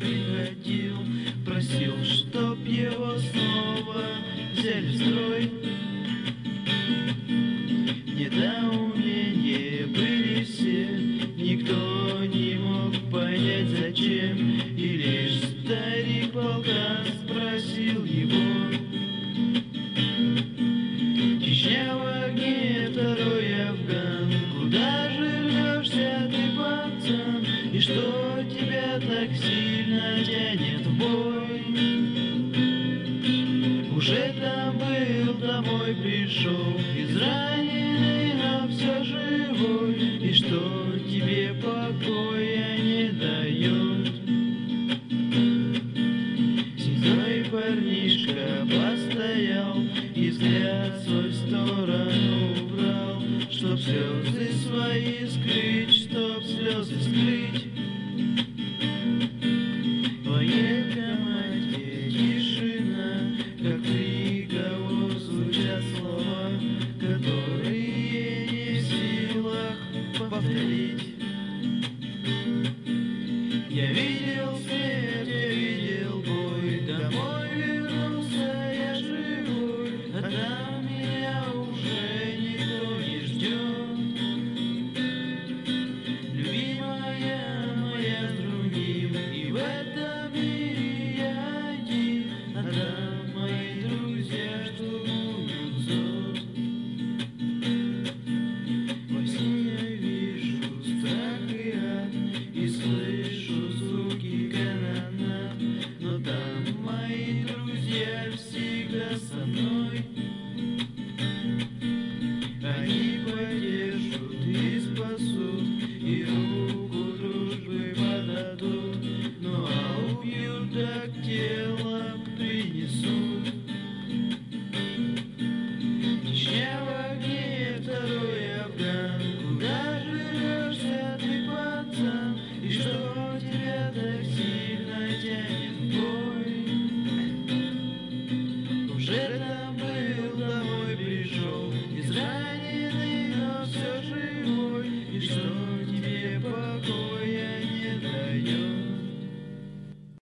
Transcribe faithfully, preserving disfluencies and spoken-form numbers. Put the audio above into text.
приходил, просил, чтоб его снова взяли в строй. Недоумение были все, никто не мог понять зачем, и лишь старик полка спросил его. Чечня в огне, второй Афган, куда же рвешься ты, пацан, и что тебя так сильно тянет в бой? Уже там был, домой пришел, израненный, но все живой, и что тебе покоя не дает? Седой парнишка постоял и взгляд свой в сторону убрал, чтоб слезы свои скрыть, чтоб слезы скрыть. В военкомате тишина, как приговор звучат слова, которые не в силах повторить. Я видел смерть, я видел бой, домой вернулся я живой, а там меня уже никто не ждет. Любимая моя с другим, и в этом мире я один, а там мои друзья штурмуют зод. Во сне я вижу страх и ад, и слышу звуки канонад, но там мои друзья всегда со мной. Они поддержат и спасут, и руку дружбы подадут, ну а убьют так тело